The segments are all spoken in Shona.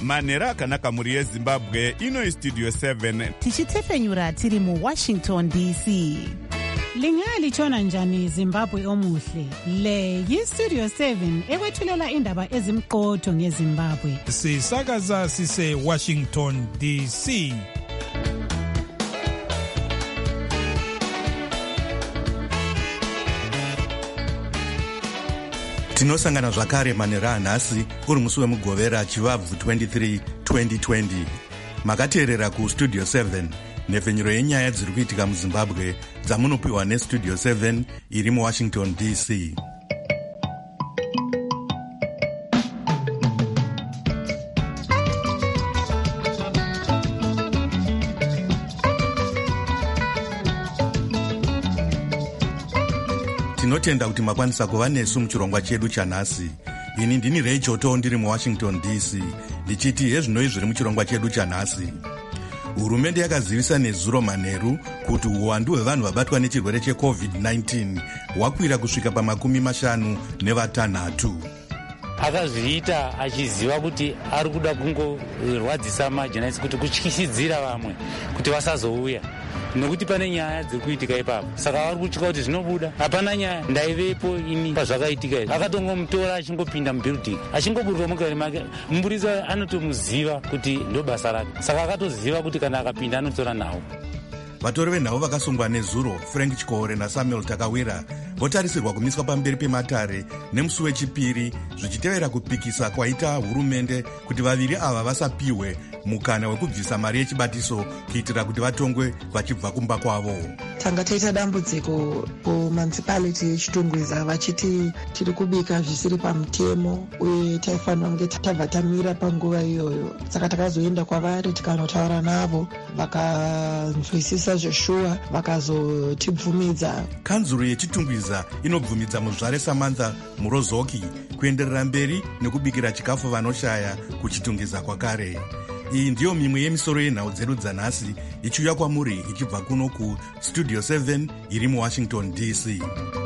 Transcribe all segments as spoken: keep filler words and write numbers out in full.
manhero akanaka mhuri yezimbabwe. Ino Studio seven tichitefenyura tiri muWashington D C. Lingalitshona njani Zimbabwe omuhle? Le yiStudio seven ekwethulela indaba ezimqotho ngeZimbabwe. Sisakaza sise Washington D C. Tinosangana zvakare manhero anhasi uri musi wemugovera chivabvu twenty-three twenty twenty. Makateerera kuStudio seven, nhefenyuro yenyaya dziri kuitika muZimbabwe dzamunopiwa neStudio seven iri muWashington D C. Tinotenda kuti makwanisa kuva nesu muchirongwa chedu chanhasi. Ini ndini Rachel To ndiri muWashington D C ndichiti hezvinoi zviri muchirongwa chedu chanhasi. Hurumende yakazivisa nezuro manheru kuti uwandu hwevanhu vabatwa nechirwere checovid nineteen hwakwira kusvika pamakumi mashanu nevatanhatu. Akazviita achiziva kuti ari kuda kungorwadzisa majenasi kuti kutyisidzira vamwe kuti vasazouya, nekuti pane nyaya dziri kuitika ipapo. Saka vari kutya kuti zvinobuda hapana nyaya, ndaivepo ini pazvakaitika izvi. Akatongomutora achingopinda mubuilding, achingoburuka mukari make, muburitsi anotomuziva kuti ndo basa rake. Saka akatoziva kuti kana akapinda anotora nhau. Vatori venhau vakasungwa nezuro Frank Chikore naSamuel Takawira votarisirwa kumiswa pamberi pematare nemusi wechipiri, zvichitevera kupikisa kwaita hurumende kuti vaviri ava vasapiwe mukana wekubvisa mari yechibatiso kuitira kuti vatongwe vachibva kumba kwavo. Tanga taita dambudziko kumunicipality yeChitungwiza vachiti tiri kubika zvisiri pamutemo uye taifanira kunge tabva tamira panguva iyoyo. Saka takazoenda kwavari tikanotaura navo, vakanzwisisa zveshuwa, vakazotibvumidza. Kanzuro yeChitungwiza inobvumidza muzvare Samantha Murozoki kuenderera mberi nekubikira chikafu vanoshaya kuChitungwiza kwakare. Iyi ndiyo mimwe yemisoro yenhau dzedu dzanhasi ichiuya kwamuri ichibva kuno kuStudio seven iri muWashington D C.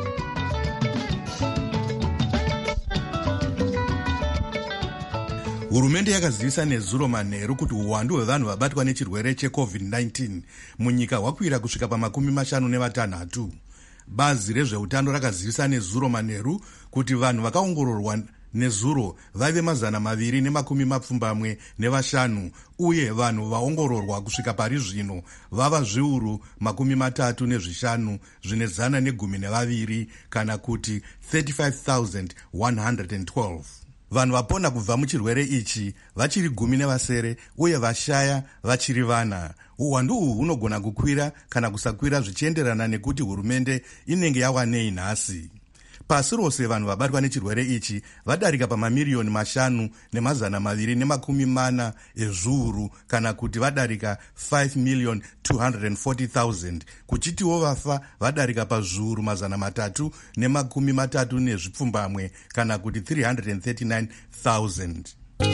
Hurumende yakazivisa nezuro manheru kuti uwandu hwevanhu vabatwa nechirwere checovid nineteen munyika hwakwira kusvika pamakumi mashanu nevatanhatu. Bazi rezveutano rakazivisa nezuro manheru kuti vanhu vakaongororwa nezuro vaive mazana maviri nemakumi mapfumbamwe nevashanu, uye vanhu vaongororwa kusvika pari zvino vava zviuru makumi matatu nezvishanu zvine zana negumi nevaviri, kana kuti thirty-five thousand one hundred twelve. Vanhu vapona kubva muchirwere ichi vachiri gumi nevasere, uye vashaya vachiri vana. Uwandu uhu hunogona kukwira kana kusakwira zvichienderana nekuti hurumende inenge yawanei nhasi. Pasi rose vanhu vabatwa nechirwere ichi vadarika pamamiriyoni mashanu nemazana maviri nemakumi mana ezviuru, kana kuti vadarika five million two hundred forty thousand, kuchitiwo vafa vadarika pazviuru mazana matatu nemakumi matatu nezvipfumbamwe, kana kuti three hundred thirty-nine thousand.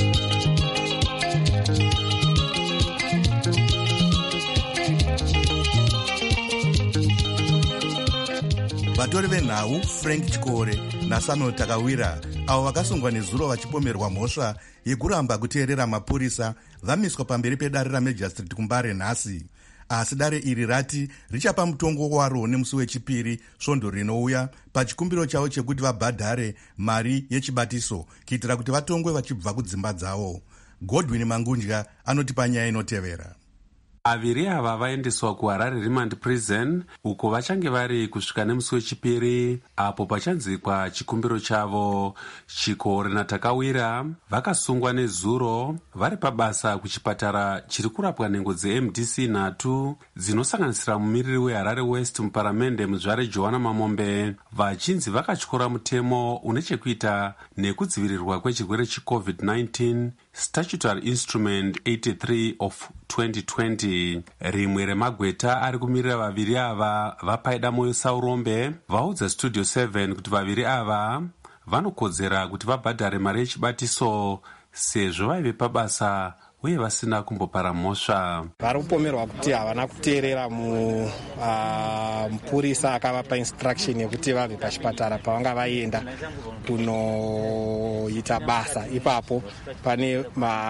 Vatori venhau Frank Chikore naSamuel Takawira, avo vakasungwa nezuro vachipomerwa mhosva yekuramba kuteerera mapurisa, vamiswa pamberi pedare raMagistrate kuMbare nhasi. Asi dare iri rati richapa mutongo waro nemusi wechipiri svondo rinouya pachikumbiro chavo chekuti vabhadhare mari yechibatiso kuitira kuti vatongwe vachibva kudzimba dzavo. Godwin Mangunja anoti panyaya inotevera. Aviri ava vaendeswa kuHarare Remand Prison uko vachange vari kusvika nemusi wechipiri apo pachanzikwa chikumbiro chavo. Chikore naTakawira vakasungwa nezuro vari pabasa kuchipatara chiri kurapwa nhengo dzeM D C nhatu dzinosanganisira mumiriri weHarare West muparamende muzvare Johanna Mamombe, vachinzi vakatyora mutemo une chekuita nekudzivirirwa kwechirwere checovid nineteen, Statutory Instrument eighty-three of twenty twenty. Rimwe remagweta ari kumirira vaviri ava vapaida moyo Saurombe vaudza Studio seven kuti vaviri ava vanokodzera kuti vabhadhare mari yechibatiso sezvo vaive pabasa uye vasina kumbopara mhosva. Vari kupomerwa kuti havana kuteerera mupurisa akavapa instruction yekuti vabve pachipatara pavanga vaenda kunoita basa. Ipapo pane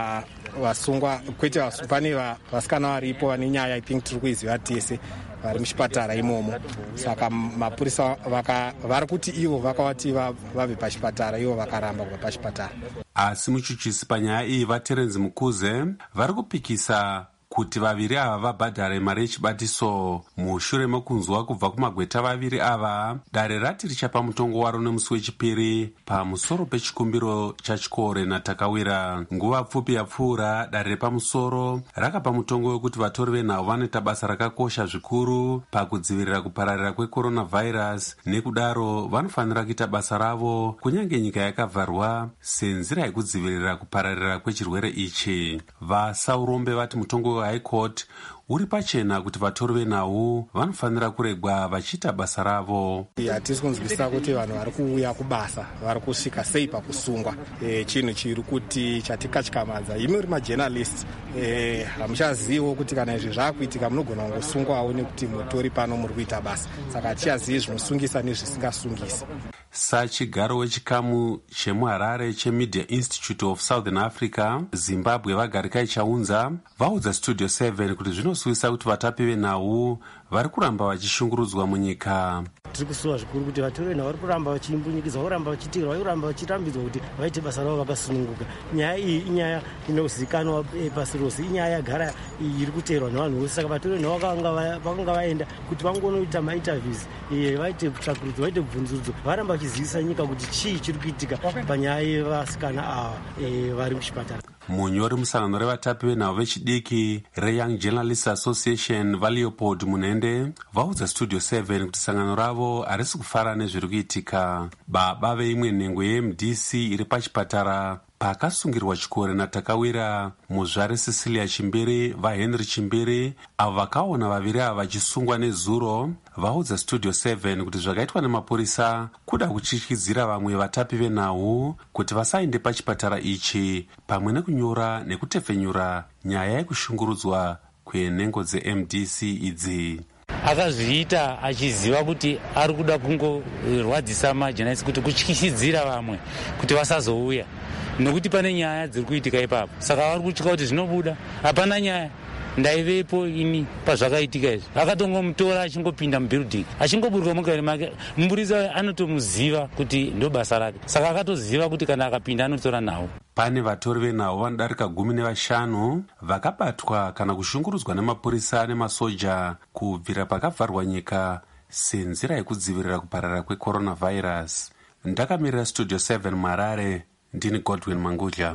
vasungwa kwete pane vasikana varipo vane nyaya I think tiri kuiziva tese vari muchipatara imomo. Saka mapurisa vari kuti ivo vakavati vabve pachipatara, ivo vakaramba kubva pachipatara. Asi muchuchisi panyaya iyi vaTerence Mukuze vari kupikisa kuti vaviri ava vabhadhare mari yechibatiso mushure mekunzwa kubva kumagweta vaviri ava dare rati richapa mutongo waro nemusi wechipiri pamusoro pechikumbiro chachikore natakawira. Nguva pfupi yapfuura dare repamusoro rakapa mutongo wekuti vatori venhau vanoita basa rakakosha zvikuru pakudzivirira kupararira kwecoronavirus, nekudaro vanofanira kuita basa ravo kunyange nyika yakavharwa senzira yekudzivirira kupararira kwechirwere ichi. Vasaurombe vati mutongo High Court uri pachena kuti vatori venhau vanofanira kuregwa vachiita basa ravo. Hatisi kunzwisisa kuti vanhu vari kuuya kubasa vari kusvika sei pakusungwa. E, chinhu chiri kuti chatikatyamadza imi uri majournalist e, hamuchaziviwo kuti kana izvi zvaakuitika munogona kungosungwawo nekuti mutori pano muri kuita basa. Saka hatichazivi zvinosungisa nezvisingasungisi. Sachigaro wechikamu chemuHarare cheMedia Institute of Southern Africa, Zimbabwe vagarikai chaunza vaudza Studio seven kuti zvinosuvisa kuti vatapi venhau vari kuramba vachishungurudzwa munyika. Tiri kusuwa zvikuru kuti vatori venhau vari kuramba vachimbunyikidzwa, kuramba vachitirwa, vari kuramba vachirambidzwa kuti vaite basa ravo vakasununguka. Nyaya iyi inyaya inozivikanwa pasi rose, inyaya yagara iri kuteerwa nevanhu vose. Saka vatori venhau vakanga vaenda kuti vangonoita mainterviews, vaite tsvakurudzo, vaite bvunzurudzo, varamba vachizivisa nyika kuti chii chiri kuitika panyaya yevasikana ava vari muchipatara. Munyori musangano revatapi venhau vechidiki reYoung Journalists Association vaLeopold Munende vaudza Studio seven kuti sangano ravo harisi kufara nezviri kuitika. Baba veimwe nhengo yeM D C iri pachipatara pakasungirwa chikore natakawira muzvare Cecilia Chimbiri vaHenry Chimbiri avo vakaona vaviri ava vachisungwa nezuro vaudza Studio seven kuti zvakaitwa nemapurisa kuda kutyityidzira vamwe vatapi venhau kuti vasaende pachipatara ichi pamwe nekunyora nekutepfenyura nyaya yekushungurudzwa kwenhengo dzeM D C idzi. Akazviita achiziva kuti ari kuda kungorwadzisa majournalists kuti kutyityidzira vamwe kuti vasazouya nokuti pane nyaya dziri kuitika ipapo. Saka vari kutya kuti zvinobuda hapana nyaya. Ndaivepo ini pazvakaitika izvi. Akatongomutora achingopinda mubuilding achingoburuka mukati make. Mupurisa anotomuziva kuti ndo basa rake. Saka akatoziva kuti kana akapinda anotora nhau. Pane vatori venhau vanodarika gumi nevashanu vakabatwa kana kushungurudzwa nemapurisa nemasoja kubvira pakavharwa nyika senzira yekudzivirira kuparara kwecoronavirus. Ndakamirira Studio seven Harare, ndini Godwin Mangudya.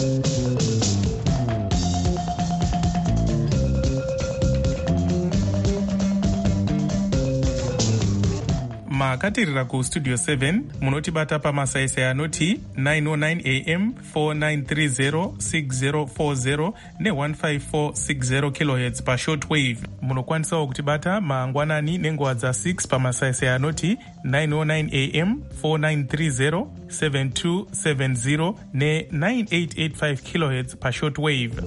makatirira kustudio seven munotibata pamasaisai anoti nine oh nine a m four nine three zero six zero four zero ne one five four six zero kilohertz pashortwave. Munokwanisawo kutibata mangwanani nenguva dza six pamasaisai anoti nine oh nine a m four nine three zero seven two seven zero ne nine eight eight five kilohertz pashortwave.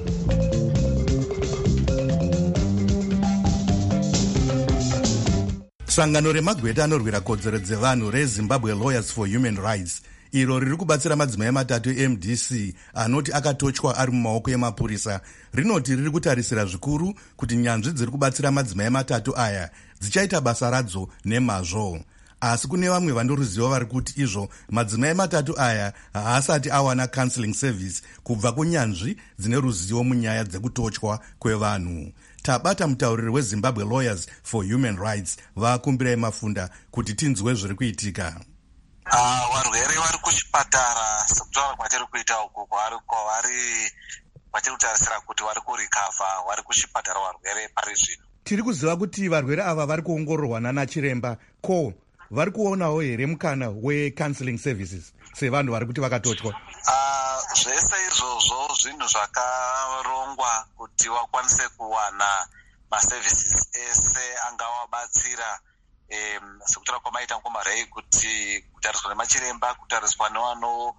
Sangano remagweta anorwira kodzero dzevanhu reZimbabwe Lawyers for Human Rights iro riri kubatsira madzimai matatu eM D C anoti akatochwa ari mumaoko emapurisa rinoti riri kutarisira zvikuru kuti nyanzvi dziri kubatsira madzimai matatu aya dzichaita basa radzo nemazvo. Asi kune vamwe vanoruziva vari kuti izvo madzimai matatu aya haasati awana counseling service kubva kunyanzvi dzine ruzivo munyaya dzekutochwa kwevanhu. Tabata mutauriri weZimbabwe Lawyers for Human Rights vakumbirai Mafunda kuti tinzwe zviri kuitika. Uh, varwere vari kuchipatara sekutaura kwatiri kuita uku kwavari kwatiri kutarisira kuti vari kurikavha vari kuchipatara varwere pari zvino. Tiri kuziva kuti varwere ava vari kuongororwa nana chiremba ko vari kuonawo here mukana wecounseling services sevanhu vari kuti vakatochwa? Uh, zvese izvozvo zvinhu zvakarongwa kuti vakwanise kuwana maservices ese angavabatsira um, sekutaura kwamaita ngomarei kuti kutariswa nemachiremba, kutariswa nevanobatwa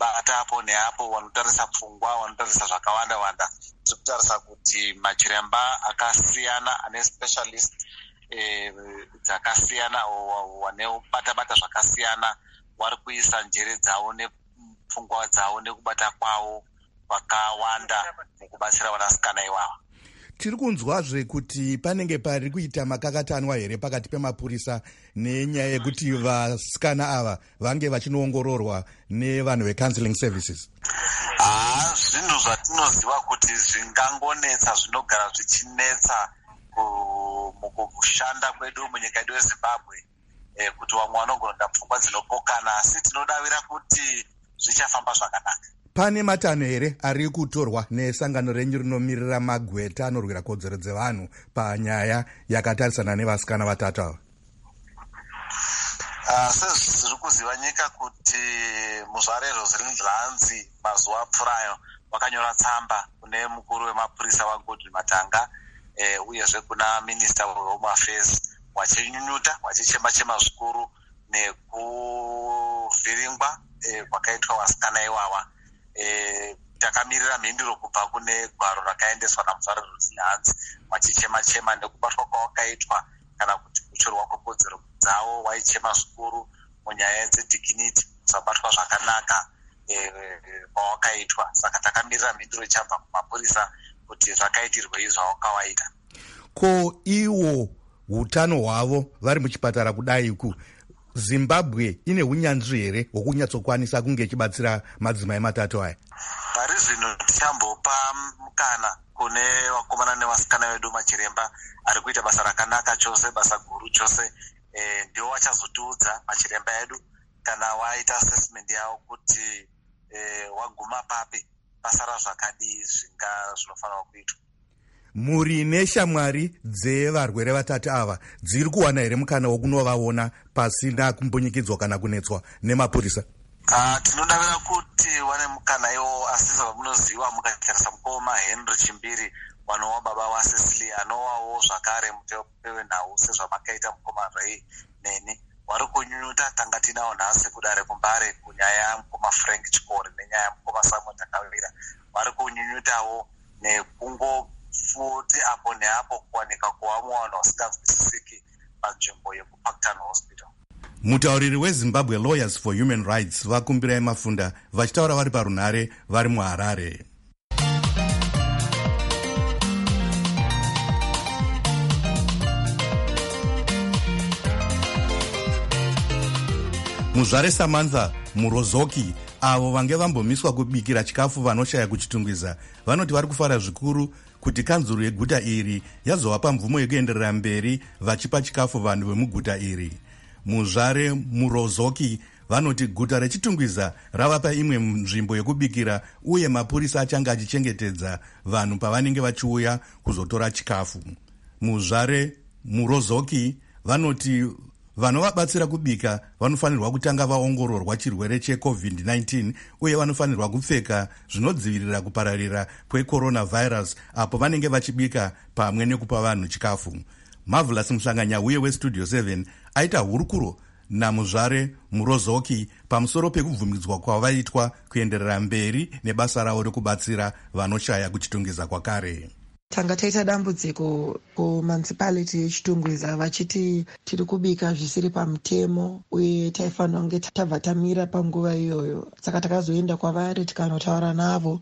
bata apo neapo, vanotarisa pfungwa, vanotarisa zvakawanda wanda. Tiri kutarisa kuti machiremba akasiyana ane specialist eh, dzakasiyana wane bata bata zvakasiyana vari kuisa njere dzavo nepfungwa dzavo nekubata kwavo vakawanda mukubatsira vanasikana ivava. Tiri kunzwazve kuti panenge pari kuita makakatanwa here pakati pemapurisa nenyaya yekuti vasikana ava vange vachinoongororwa nevanhu vecounseling services. Ah, zvinhu zvatinoziva kuti zvingangonetsa zvinogara zvichinetsa mukushanda kwedu munyika yedu yeZimbabwe, eh, kuti vamwe vanogona pfungwa dzinopokana, asi tinodavira kuti zvichafamba zvakanaka. Pane matanho here ari kutorwa nesangano renyu rinomirira magweta anorwira kodzero dzevanhu panyaya yakatarisana nevasikana vatatu ava? Uh, sezviri kuziva nyika kuti muzvare Rosalind Lanzi mazuva apfuurayo vakanyora tsamba kune mukuru wemapurisa waGodwin Matanga, eh, uyezve kuna minista wehome affairs, wachinyunyuta wachichema-chema zvikuru nekuvhiringwa eh, kwakaitwa vasikana ivava. Eh, takamirira mhinduro kubva kune gwaro rakaendeswa namuzvare Rosalind wachichema-chema nekubatwa kwawakaitwa kana kuti kuchorwa kwekodzero dzavo, waichema zvikuru munyaya dzedignity, kusabatwa zvakanaka kwawakaitwa. E, saka takamirira mhinduro ichabva kumapurisa kuti zvakaitirwei zvawakawaita. Ko iwo utano hwavo vari muchipatara kudaiku, Zimbabwe ine unyanzvi here hwokunyatsokwanisa kunge ichibatsira madzimai matatu aya? Pari zvino tichambopa mukana kune vakomana nevasikana vedu machiremba ari kuita basa rakanaka chose, basa guru chose. E, ndiwo vachazotiudza machiremba edu kana waita assessment yavo kuti e, waguma papi basa razvakadii zvinga zvinofanira kuitwa. Muri neshamwari dzevarwere vatatu ava dziri kuwana here mukana wokunovaona pasina kumbunyikidzwa kana kunetswa nemapurisa? Uh, tinodavira kuti vane mukana iwo, asi zvamunoziva mukatarisa mukoma Henry Chimbiri wanowa baba waCecilia anowawo zvakare mutepe wenhau sezvamakaita mukoma Ray neni, wari kunyunyuta tanga tinawo nhasi kudare kumbare kunyaya yamukoma Frank Chikore nenyaya yamukoma Samuel Takawira, vari kunyunyutawo nekungofuti apo neapo kuwanika kuwamwe vanhu vasinganzwisisiki panzvimbo yekuParktown Hospital. Mutauriri weZimbabwe Lawyers for Human Rights vakumbirai Mafunda vachitaura vari parunhare vari muHarare. Muzvare Samantha Murozoki avo vange vambomiswa kubikira chikafu vanoshaya kuchitungwiza vanoti vari kufara zvikuru kuti kanzuru yeguta iri yazovapa mvumo yekuenderera mberi vachipa chikafu vanhu vemuguta iri. Muzvare Murozoki vanoti guta rechitungwiza ravapa imwe nzvimbo yekubikira uye mapurisa achange achichengetedza vanhu pavanenge vachiuya kuzotora chikafu. Muzvare Murozoki vanoti vanovabatsira kubika vanofanirwa kutanga vaongororwa chirwere checovid nineteen uye vanofanirwa kupfeka zvinodzivirira kupararira kwecoronavirus apo vanenge vachibika pamwe nekupa vanhu chikafu. Marvelous Muhlanganya uye westudio seven aita hurukuro namuzvare Murozoki pamusoro pekubvumidzwa kwavaitwa kuenderera mberi nebasa ravo rekubatsira vanoshaya kuchitungwiza kwakare. Tanga taita dambudziko kumunicipality yechitungwiza vachiti tiri kubika zvisiri pamutemo uye taifanira kunge tabva tamira panguva iyoyo. Saka takazoenda kwavari tikanotaura navo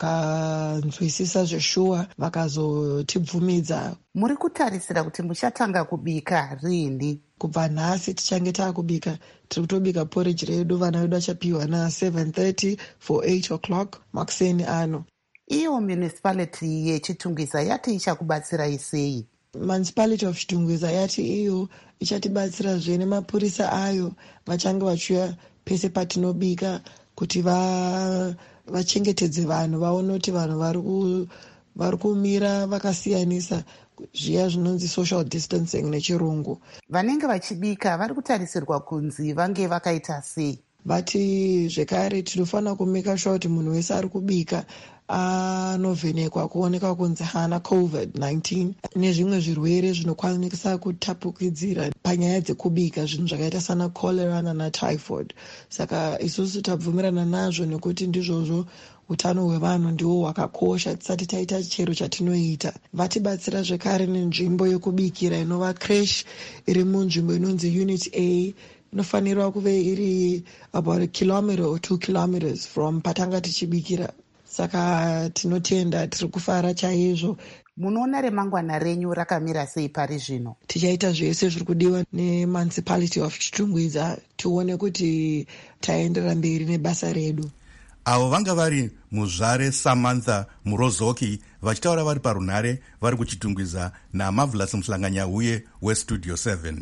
vakanzwisisa zveshuwa vakazotibvumidza. Muri kutarisira kuti muchatanga kubika rini? Kubva nhasi tichange taakubika. Tiri kutobika porridge redu, vana vedu vachapiwa na seven thirty for eight o'clock makuseni ano. Iyo municipality yechitungwiza yati ichakubatsirai sei? Municipality of Chitungwiza yati iyo ichatibatsira zvene mapurisa ayo vachange vachiuya pese patinobika kuti va vachengetedze vanhu, vaone kuti vanhu vari kumira vakasiyanisa zviya zvinonzi social distancing nechirungu. Vanenge vachibika vari kutarisirwa kunzi vange vakaita sei? Vati zvekare tinofanira kumeka sure kuti munhu wese ari kubika anovhenekwa kuonekwa kunzi haana covid nineteen nezvimwe zvirwere zvinokwanisa kutapukidzira panyaya dzekubika, zvinhu zvakaita sana cholera nana typhoid. Saka isusu tabvumirana nazvo nekuti ndizvozvo utano hwevanhu ndiwo hwakakosha tisati taita chero chatinoita. Vatibatsira zvekare nenzvimbo yekubikira inova crash iri munzvimbo inonzi unit A, inofanirwa kuve iri about a kilometer or two kilometers from patanga tichibikira. Saka tinotenda, tiri kufara chaizvo. Munoona remangwana renyu rakamira sei pari zvino? Tichaita zvese zviri kudiwa nemunicipality of Chitungwiza tione kuti taendera mberi nebasa redu. Avo vanga vari muzvare Samantha Murozoki vachitaura vari parunhare vari kuchitungwiza naMarvelous Mhlanganyahuye weStudio seven.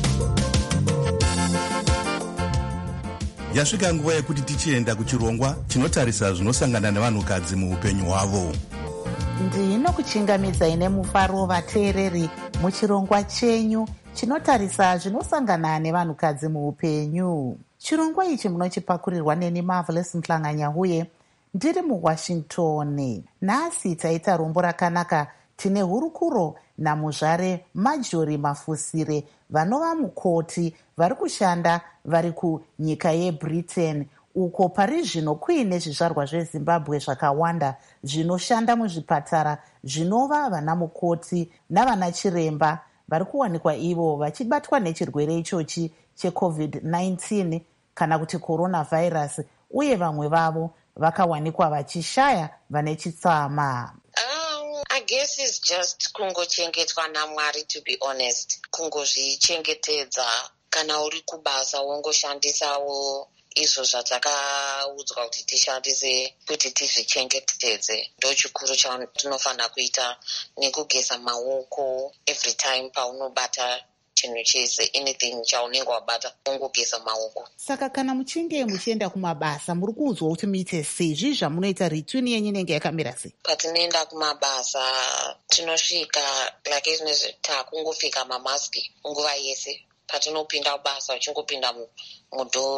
Yasvika nguva yekuti tichienda kuchirongwa chinotarisa zvinosangana nevanhukadzi muupenyu hwavo. Ndinokuchingamidzai nemufaro vateereri muchirongwa chenyu chinotarisa zvinosangana nevanhukadzi muupenyu. Chirongwa ichi munochipakurirwa neni Marvelous Mhlanganyahuye ndiri muWashington. Nhasi taita rombo rakanaka. Tine hurukuro namuzvare Marjorie Mafusire vanova mukoti vari kushanda vari kunyika yeBritain, uko pari zvino kuine zvizvarwa zveZimbabwe zvakawanda zvinoshanda muzvipatara zvinova vana mukoti navana chiremba vari kuwanikwa ivo vachibatwa nechirwere ichochi checovid nineteen kana kuti coronavirus, uye vamwe vavo vakawanikwa vachishaya vane chitsama. I guess it's just kungochengetwa naMwari, to be honest. Kungozvichengetedza, kana uri kubasa wongoshandisawo izvo zvatakaudzwa kuti tishandise kuti tizvichengetedze. Ndo chikuru chatinofanira kuita, nekugeza maoko every time paunobata chinhu chese, anything chaunenge wabata ungogeza maoko. Saka kana muchinge muchienda kumabasa muri kuudzwa kuti muite sei? Zvii zvamunoita? rituni yenyu inenge yakamira sei? Patinoenda kumabasa tinosvika like izvinezvi takungopfeka mamaski nguva yese. Patinopinda kubasa uchingopinda mudhoo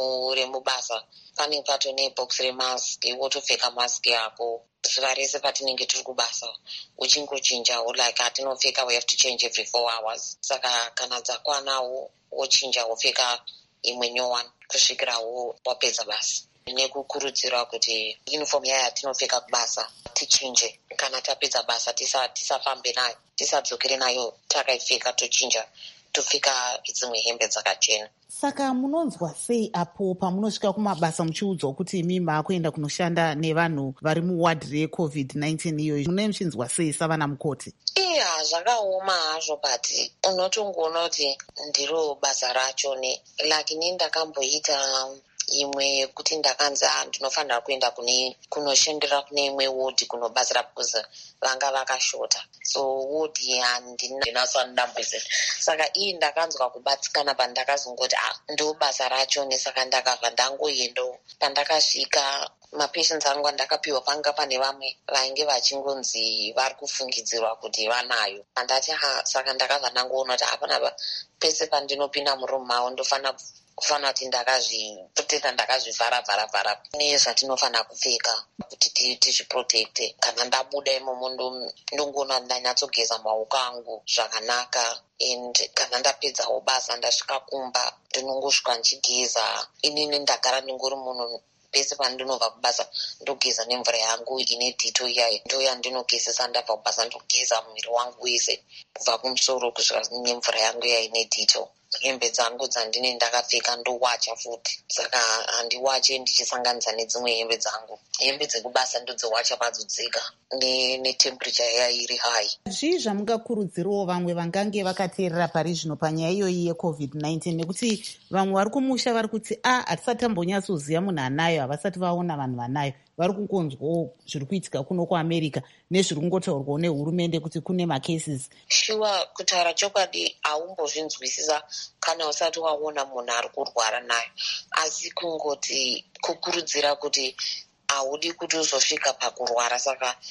remubasa panenge patone box remaski, wotopfeka maski yako zuva rese patinenge tiri kubasa, uchingochinjawo like hatinopfeka we have to change every four hours. Saka kana dzakwanawo wochinja wopfeka imwe nyowani kusvikirawo wapedza basa. Nekukurudzirwa kuti uniform yaya yatinopfeka kubasa tichinje kana tapedza basa, tisafambe nayo, tisadzokere nayo takaipfeka, tochinja topfeka dzimwe hembe dzakachena. Saka munonzwa sei apo pamunosvika kumabasa muchiudzwa kuti imi maakuenda kunoshanda nevanhu vari muwadhi recovid nineteen iyoyo? Mune muchinzwa sei savana mukoti? Iya, zvakaoma hazvo, but unotongoona kuti ndiro basa racho ne lakini ndakamboita imwe kuti ndakanza ndinofanira kuenda kune kunoshandira kune imwe wodi kunobatsira because vanga vakashota, so wodi handinasandambwise. Saka iyi ndakanzwa kubatsikana pandakazongoti ah ndo basa racho nesaka ndakabva ndangoendawo. Pandakasvika mapatients angu andakapiwa panga pane vamwe vainge vachingonzi vari kufungidzirwa kuti vanayo. Andati ha saka ndakabva ndangoona kuti hapana pese pandinopinda murumu mavo ndofanira kufanira kuti ndakazvipoteta, ndakazvivhara vhara vhara nezvatinofanira kupfeka kuti tizviprotecte. Kana ndabuda imomo ndongoona ndanyatsogeza maoko angu zvakanaka, and kana ndapedzawo basa ndasvika kumba ndinongosvika ndichigeza. inini ndagara ndingori munhu pese pandinobva kubasa ndogeza nemvura yangu ine dito iyayo, ndo yandinogezesa ndabva kubasa, ndogeza muviri wangu wese kubva kumusoro kusvika nemvura yangu iya ine dito. Hembe dzangu dzandine ndakapfeka ndowacha futi, saka handiwache ndichisanganisa nedzimwe hembe dzangu. Hembe dzekubasa ndodziwacha padzo dzega netemperature iya iri high. Zvii zvamungakurudzirawo vamwe vangange vakateerera pari zvino panyaya iyoyi yecovid nineteen? Nekuti vamwe vari kumusha vari kuti a hatisati tambonyatsoziva munhu anayo, havasati vaona vanhu vanayo, vari kungonzwawo zviri kuitika kuno kuAmerica nezviri kungotaurwawo nehurumende kuti kune macases. Shuwa, kutaura chokwadi haumbozvinzwisisa kana usati waona munhu ari kurwara nayo, asi kungoti kukurudzira kuti haudi kuti uzosvika pakurwara. Saka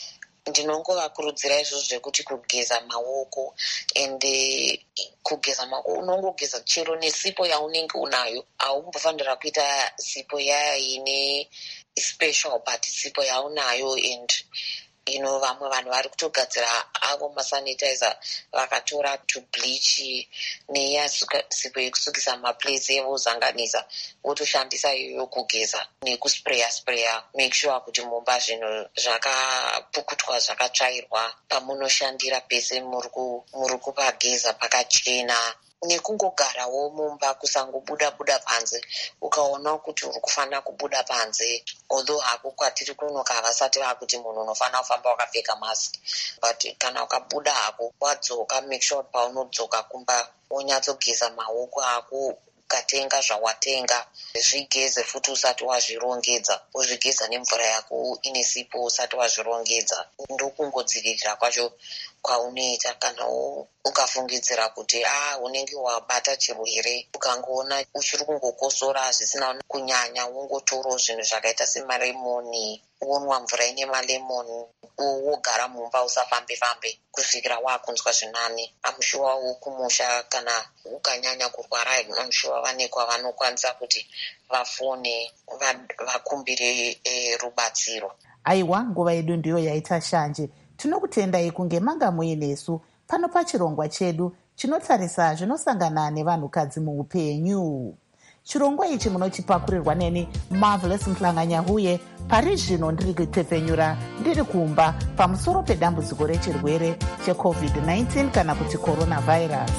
ndinongovakurudzira izvozvo zvekuti kugeza maoko ende kugeza maoko unongogeza chero nesipo yaunenge unayo. Haumbofanira kuita sipo yaya ine special but sipo yaunayo. And you know, vamwe vanhu vari kutogadzira avo masanitizer vakatora tubleach neya sipo yekusukisa maplates evozanganisa votoshandisa iyoyo kugeza nekuspreya spreya. Make sure kuti mumba zvinhu zvakapukutwa zvakatsvairwa, pamunoshandira pese muri kupageza pakachena, nekungogarawo mumba kusangobuda buda panze. Ukaona kuti uri kufanira kubuda panze, although hako kwatiri kuno kavasati vakuti munhu unofanira kufamba wakapfeka mask, but kana ukabuda hako wadzoka, make sure paunodzoka kumba wonyatsogeza maoko ako, ukatenga zvawatenga zvigeze futi usati wazvirongedza, wozvigeza nemvura yako ine sipo usati wazvirongedza. Ndokungodzivirira kwacho kwaunoita. Kana ukafungidzira kuti ah unenge wabata chirwere, ukangoona uchiri kungokosora zvisina kunyanya, wongotorawo zvinhu zvakaita semaremoni, wonwa mvura ine malemoni, wogara mumba usafambe fambe kusvikira wakunzwa zvinani. Amushuwa wokumusha kana ukanyanya kurwara, amushuwa vane kwavanokwanisa kuti vafone vakumbire e, rubatsiro. Aiwa, nguva yedu ndiyo yaita shanje. Tinokutendai kunge manga muinesu pano pachirongwa chedu chinotarisa zvinosangana nevanhukadzi muupenyu. Chirongwa ichi munochipakurirwa neni Marvelous Mhlanganya-Huye. Pari zvino ndiri kutepfenyura ndiri kumba pamusoro pedambudziko rechirwere checovid nineteen kana kuti coronavirus.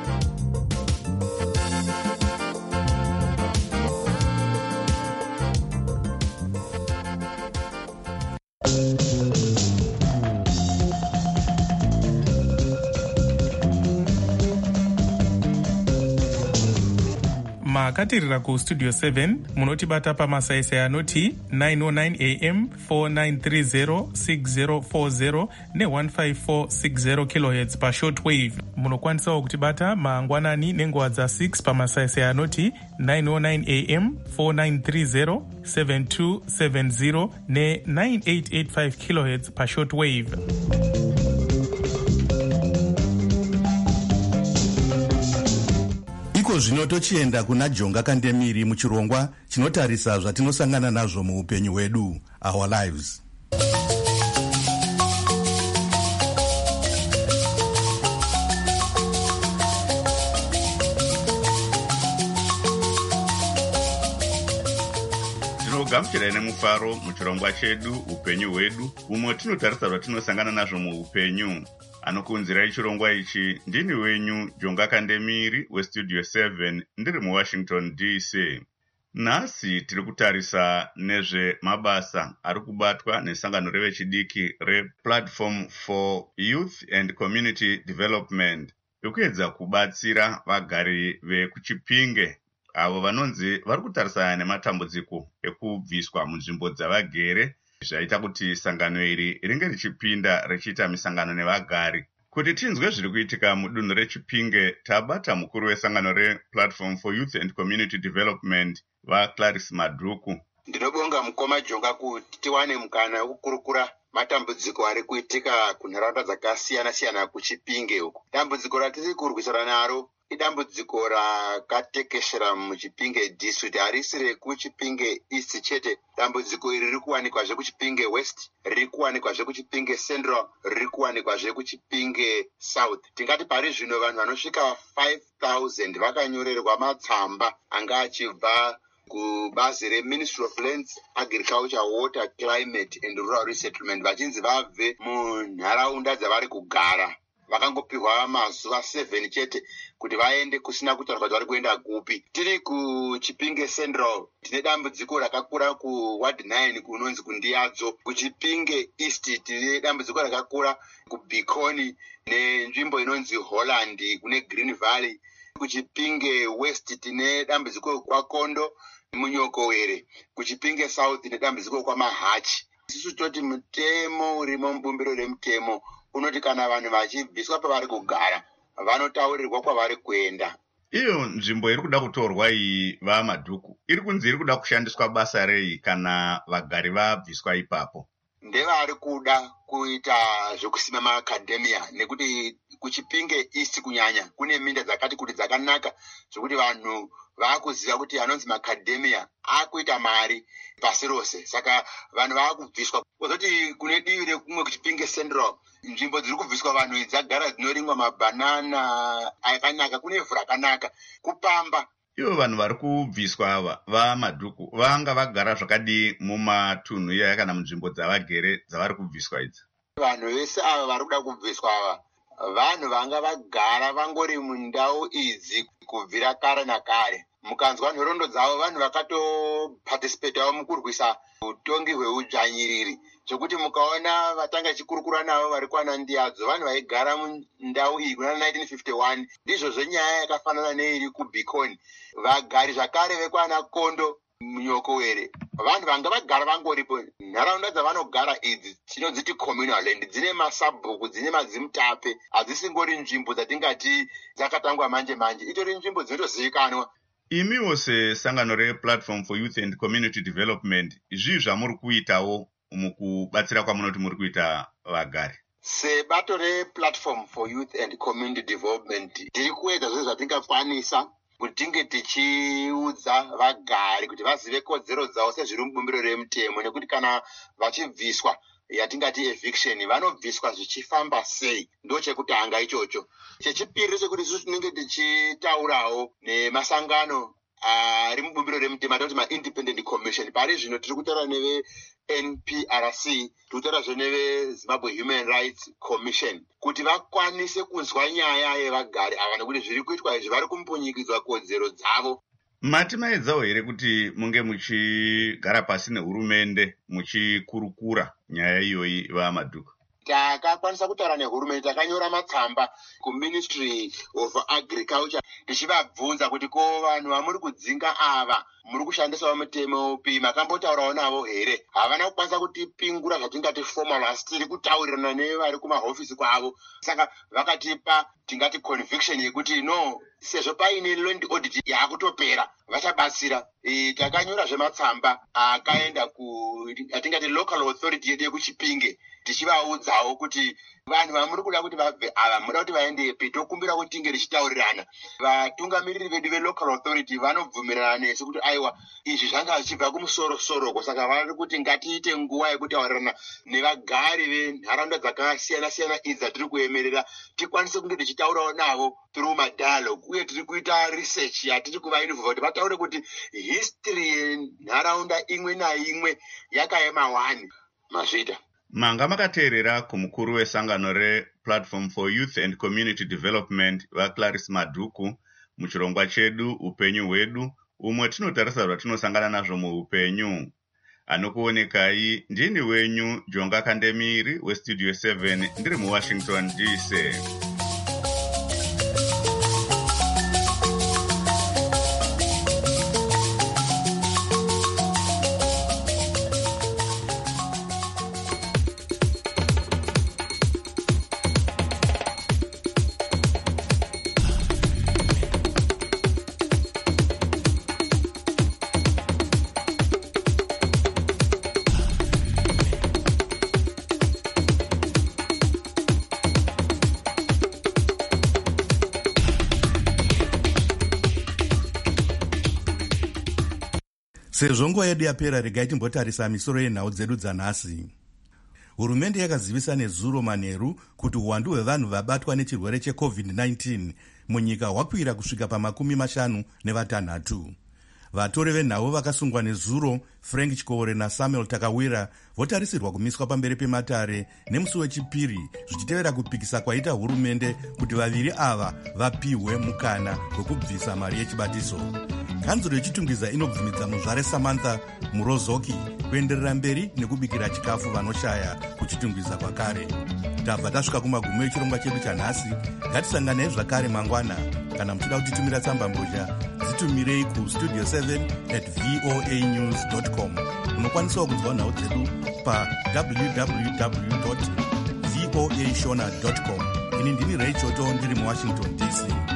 makatirira kustudio seven munotibata pamasaisai anoti nine oh nine a m four nine three zero six zero four zero ne one five four six zero kilohertz pashortwave. Munokwanisawo kutibata mangwanani nenguva dza six pamasaisai anoti nine oh nine a m four nine three zero seven two seven zero ne nine eight eight five kilohertz pashortwave. Iko zvino tochienda kuna Jonga Kandemiri muchirongwa chinotarisa zvatinosangana nazvo muupenyu hwedu, our lives. tinogamuchirai nemufaro muchirongwa chedu upenyu hwedu, umwe tinotarisa zvatinosangana nazvo muupenyu. Anokunzirai chirongwa ichi ndini wenyu Jonga Kandemiri westudio seven ndiri muWashington D C. Nhasi tiri kutarisa nezvemabasa ari kubatwa nesangano revechidiki rePlatform for Youth and Community Development yokuedza kubatsira vagari vekuChipinge avo vanonzi vari kutarisana nematambudziko ekubviswa munzvimbo dzavagere, zvaita kuti sangano iri ringe richipinda richiita misangano nevagari. Kuti tinzwe zviri kuitika mudunhu reChipinge, tabata mukuru wesangano rePlatform for Youth and Community Development, vaClarice Madhuku. Ndinobonga mukoma Jonga kuti tiwane mukana wekukurukura matambudziko ari kuitika kunharaunda dzakasiyana siyana kuChipinge uku. Dambudziko ratiri kurwisana naro idambudziko rakatekeshera muChipinge district, harisi rekuChipinge East chete. Dambudziko iri riri kuwanikwazve kuChipinge West, riri kuwanikwazve kuChipinge Central, riri kuwanikwazve kuChipinge South. Tingati pari zvino vanhu vanosvika five thousand vakanyorerwa matsamba anga achibva kubazi reMinistry of Lands, Agriculture, Water, Climate and Rural Resettlement vachinzi vabve munharaunda dzavari kugara. Vakangopihwa mazuva seven chete kuti vaende, kusina kutaurwa kuti vari kuenda kupi. Tiri kuChipinge Central tine dambudziko rakakura kuward nine kunonzi kuNdiyadzo. KuChipinge East tine dambudziko rakakura kuBikoni nenzvimbo inonzi Holland kune Green Valley. KuChipinge West tine dambudziko kwaKondo muNyokowere. KuChipinge South tine dambudziko kwaMahachi. Isusu toti mutemo urimo mubumbiro remutemo unoti kana vanhu vachibviswa pavari kugara vanotaurirwa kwavari kuenda. Iyo nzvimbo iri kuda kutorwa iyi vaMadhuku iri kunzi iri kuda kushandiswa basa rei kana vagari vabviswa ipapo? ndevari kuda kuita zvekusima maakadhemiya, nekuti kuchipinge isi kunyanya kune minda dzakati kuti dzakanaka zvokuti vanhu vaakuziva kuti anonzi maakadhemiya akuita mari pasi rose. Saka vanhu vaakubviswa. Kozoti kune divi rekumwe kuchipinge central, nzvimbo dziri kubviswa vanhu dzagara dzinorimwa mabhanana akanaka, kune vhu rakanaka kupamba. Ivo vanhu vari kubviswa ava vamadhuku vanga vagara zvakadii mumatunhu iyaya kana munzvimbo dzavagere dzavari kubviswa idzi? Vanhu vese ava vari kuda kubviswa ava vanhu vanga vagara vangori mundau idzi kubvira kare nakare. Mukanzwa nhoroondo dzavo vanhu vakatoparticipatawo mukurwisa utongi hweudzvanyiriri, zvokuti mukaona vatanga chikurukura navo vari kwana Ndiyadzo, vanhu vaigara mundau iyi kuna nineteen fifty-one. Ndizvo zvenyaya yakafanana neiri kuBikoni. Vagari zvakare vekwana Kondo munyokowere, vanhu vanga vagara vangoripo. Nharaunda dzavanogara idzi tinodziti communal land, dzine masabhuku, dzine madzimutape, hadzisingori nzvimbo dzatingati dzakatangwa manje manje, itori nzvimbo dzinotozivikanwa. Imiwo sesangano rePlatform for Youth and Community Development, zvii zvamuri kuitawo mukubatsira kwamunoti muri kuita vagari? Sebato rePlatform for Youth and Community Development tiri kuedza zvese zvatingakwanisa kuti tinge tichiudza vagari kuti vazive kodzero dzavo sezviri mubumbiro remutemo, nekuti kana vachibviswa yatingati eviction vanobviswa zvichifamba sei, ndo chekutanga ichocho. Chechipiri chekuti isusu tinenge tichitaurawo nemasangano ari mubumbiro remutemo atinoti ma-independent commission. Pari zvino tiri kutaura neve N P R C, tiri kutaurazve neve Zimbabwe Human Rights Commission kuti vakwanise kunzwa nyaya yevagari ava, nekuti zviri kuitwa izvi vari kumpunyikidzwa kodzero dzavo. Mati maedzawo here kuti munge muchigara pasi nehurumende muchikurukura nyaya iyoyi vamadhuku? Takakwanisa kutaura nehurumende, takanyora matsamba kuMinistry of Agriculture tichivabvunza kuti ko vanhu vamuri kudzinga ava muri kushandisawo mutemo upi, makambotaurawo navo here? Havana kukwanisa kutipingura zvatingati formal, asi tiri kutaurirana nevari kumahofisi kwavo. Saka vakatipa tingati conviction yekuti no, sezvo paine land audit yaakutopera vachabatsira. E, takanyora zvematsamba akaenda ku atingati local authority yedu yekuchipinge tichivaudzawo kuti vanhu vamuri kuda kuti vabve ava muda kuti vaendepi, tokumbira kuti tinge tichitaurirana. Vatungamiriri vedu velocal authority vanobvumirana nesu kuti aiwa izvi zvanga zvichibva kumusoro-soroko, saka vari kuti ngatiite nguva yekutaurirana nevagari venharaunda dzakasiyana-siyana idzi dzatiri kuemerera, tikwanise kunge tichitaurawo navo through madialogue. Uye tiri kuita research yatiri kuvainvova kuti vataure kuti history yenharaunda imwe naimwe yakaema wani. Mazvida manga makateerera kumukuru wesangano rePlatform for Youth and Community Development vaClarice Madhuku muchirongwa chedu upenyu hwedu, umwe tinotarisa zvatinosangana nazvo muupenyu. Anokuonekai ndini wenyu Jonga Kandemiri weStudio seven ndiri muWashington D C. Sezvo nguva yedu yapera, regai timbotarisa misoro yenhau dzedu dzanhasi. Hurumende yakazivisa nezuro manheru kuti uwandu hwevanhu vabatwa nechirwere checovid nineteen munyika hwakwira kusvika pamakumi mashanu nevatanhatu. Vatori venhau vakasungwa nezuro Frank Chikore naSamuel Takawira votarisirwa kumiswa pamberi pematare nemusi wechipiri, zvichitevera kupikisa kwaita hurumende kuti vaviri ava vapihwe mukana wekubvisa mari yechibatiso. Kanzuro yechitungwiza inobvumidza muzvare Samantha Murozoki kuenderera mberi nekubikira chikafu vanoshaya kuchitungwiza kwakare. Tabva tasvika kumagumo echirongwa chedu chanhasi. Ngatisanganei zvakare mangwana. Kana muchida kutitumira tsamba mbozha, dzitumirei ku studio seven at voanews dot com. Unokwanisawo kunzwa nhau dzedu pa w w w dot voashona dot com. Ini ndini Ray Choto ndiri muWashington D C.